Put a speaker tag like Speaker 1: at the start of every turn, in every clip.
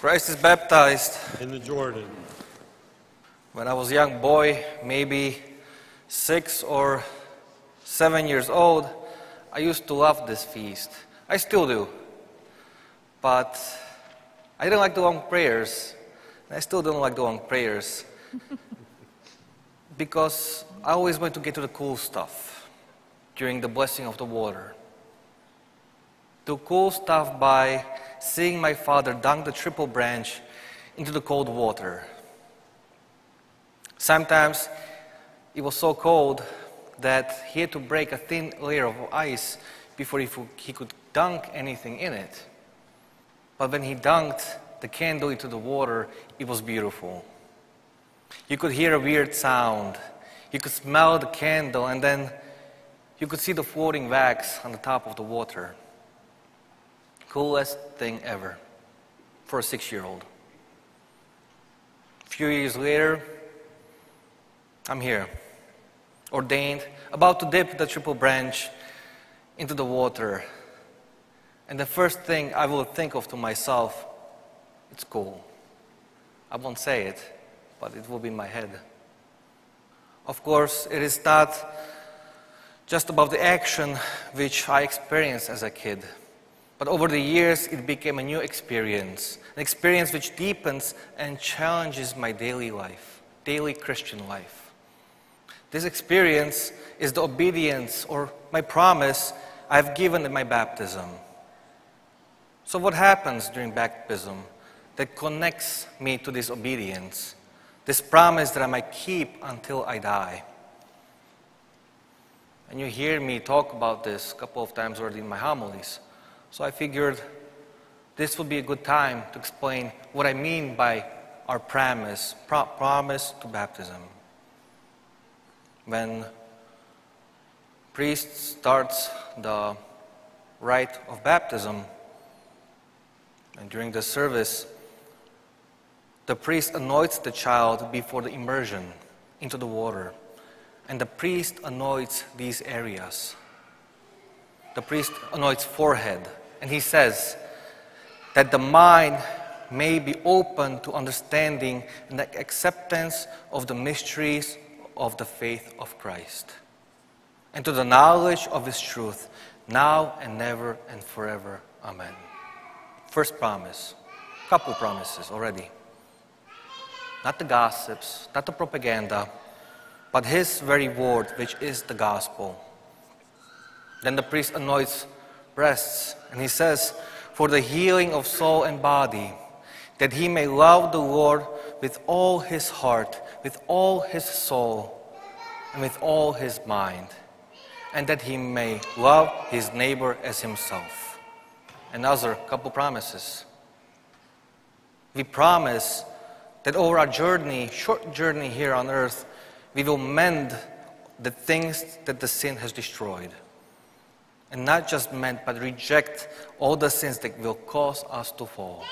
Speaker 1: Christ is baptized.
Speaker 2: in the Jordan.
Speaker 1: When I was a young boy, maybe 6 or 7 years old, I used to love this feast. I still do. But I didn't like the long prayers. And I still don't like the long prayers. Because I always want to get to the cool stuff during the blessing of the water. Do cool stuff by seeing my father dunk the triple branch into the cold water. Sometimes it was so cold that he had to break a thin layer of ice before he could dunk anything in it. But when he dunked the candle into the water, it was beautiful. You could hear a weird sound. You could smell the candle, and then you could see the floating wax on the top of the water. Coolest thing ever for a 6-year-old. A few years later, I'm here, ordained, about to dip the triple branch into the water. And the first thing I will think of to myself, it's cool. I won't say it, but it will be in my head. Of course, it is not just about the action which I experienced as a kid. But over the years, it became a new experience, an experience which deepens and challenges my daily life, daily Christian life. This experience is the obedience or my promise I've given in my baptism. So what happens during baptism that connects me to this obedience, this promise that I might keep until I die? And you hear me talk about this a couple of times already in my homilies. So I figured this would be a good time to explain what I mean by our promise to baptism. When priest starts the rite of baptism, and during the service, the priest anoints the child before the immersion into the water. And the priest anoints these areas. The priest anoints forehead. And he says that the mind may be open to understanding and the acceptance of the mysteries of the faith of Christ, and to the knowledge of His truth, now and never and forever. Amen. First promise, couple promises already. Not the gossips, not the propaganda, but His very word, which is the gospel. Then the priest anoints breasts, and he says, for the healing of soul and body, that he may love the Lord with all his heart, with all his soul, and with all his mind, and that he may love his neighbor as himself. Another couple promises. We promise that over our journey, short journey here on earth, we will mend the things that the sin has destroyed. And not just mend, but reject all the sins that will cause us to fall.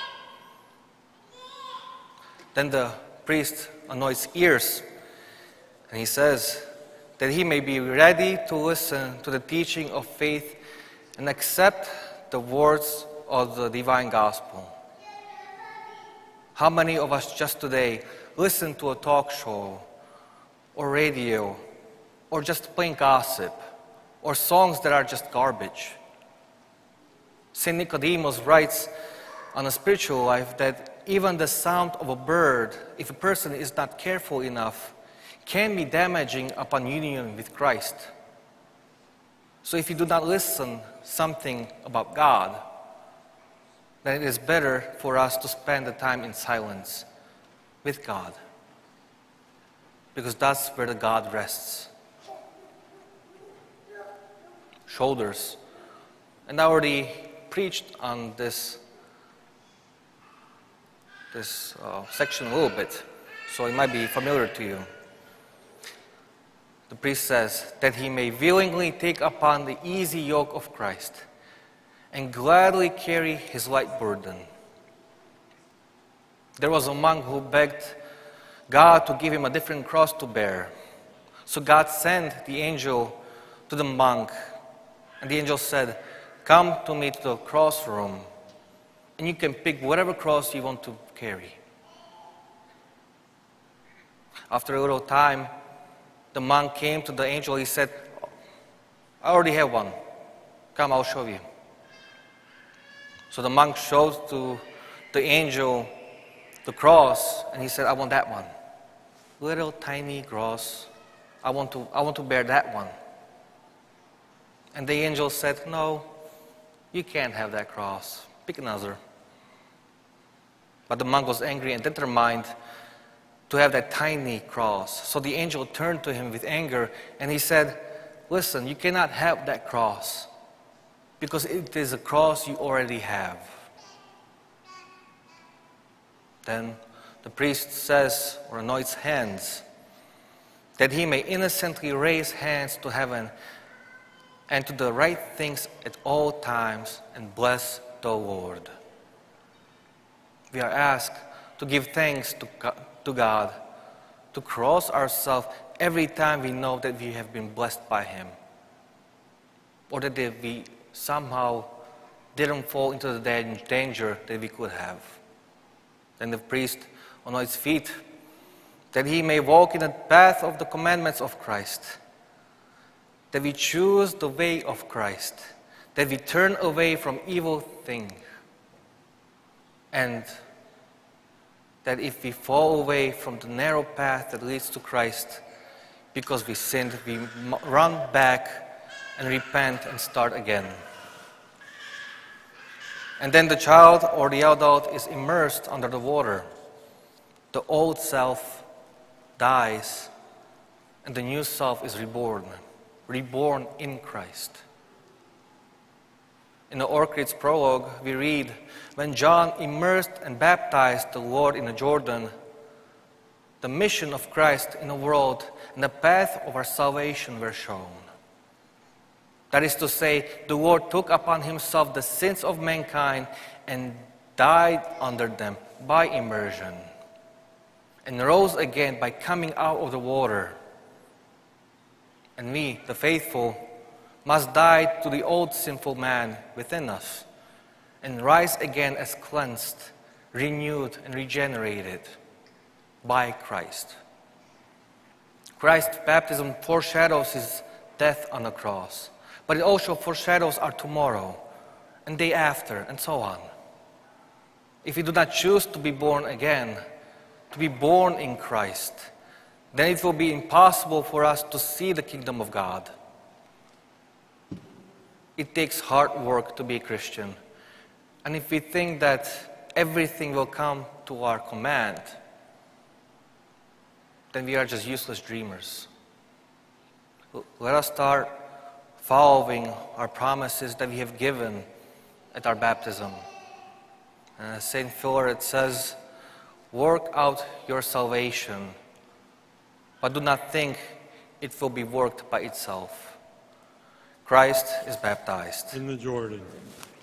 Speaker 1: Then the priest anoints ears, and he says that he may be ready to listen to the teaching of faith and accept the words of the divine gospel. How many of us just today listen to a talk show or radio or just plain gossip or songs that are just garbage? St. Nicodemus writes on a spiritual life that even the sound of a bird, if a person is not careful enough, can be damaging upon union with Christ. So if you do not listen something about God, then it is better for us to spend the time in silence with God, because that's where the God rests. Shoulders. And I already preached on this section a little bit, so it might be familiar to you. The priest says that he may willingly take upon the easy yoke of Christ and gladly carry his light burden. There was a monk who begged God to give him a different cross to bear. So God sent the angel to the monk, and the angel said, "Come to me to the cross room, and you can pick whatever cross you want to carry. After a little time, the monk came to the angel. He said, I already have one. Come, I'll show you. So the monk showed to the angel the cross, and he said, I want that one. Little tiny cross. I want to bear that one. And the angel said, no, you can't have that cross. Pick another. But the monk was angry and determined to have that tiny cross. So the angel turned to him with anger, and he said, listen, you cannot have that cross because it is a cross you already have. Then the priest says or anoints hands that he may innocently raise hands to heaven and to the right things at all times and bless the Lord. We are asked to give thanks to God, to cross ourselves every time we know that we have been blessed by Him, or that we somehow didn't fall into the danger that we could have. Then the priest anoints feet that he may walk in the path of the commandments of Christ, that we choose the way of Christ, that we turn away from evil things, and that if we fall away from the narrow path that leads to Christ because we sinned, we run back and repent and start again. And then the child or the adult is immersed under the water. The old self dies and the new self is reborn in Christ. In the Orchid's prologue, we read, when John immersed and baptized the Lord in the Jordan, the mission of Christ in the world and the path of our salvation were shown. That is to say, the Lord took upon Himself the sins of mankind and died under them by immersion, and rose again by coming out of the water. And we, the faithful, must die to the old sinful man within us and rise again as cleansed, renewed, and regenerated by Christ. Christ's baptism foreshadows His death on the cross, but it also foreshadows our tomorrow and day after and so on. If we do not choose to be born again, to be born in Christ, then it will be impossible for us to see the kingdom of God. It takes hard work to be a Christian. And if we think that everything will come to our command, then we are just useless dreamers. Let us start following our promises that we have given at our baptism. St. Philaret says, work out your salvation, but do not think it will be worked by itself. Christ is baptized
Speaker 2: in the Jordan.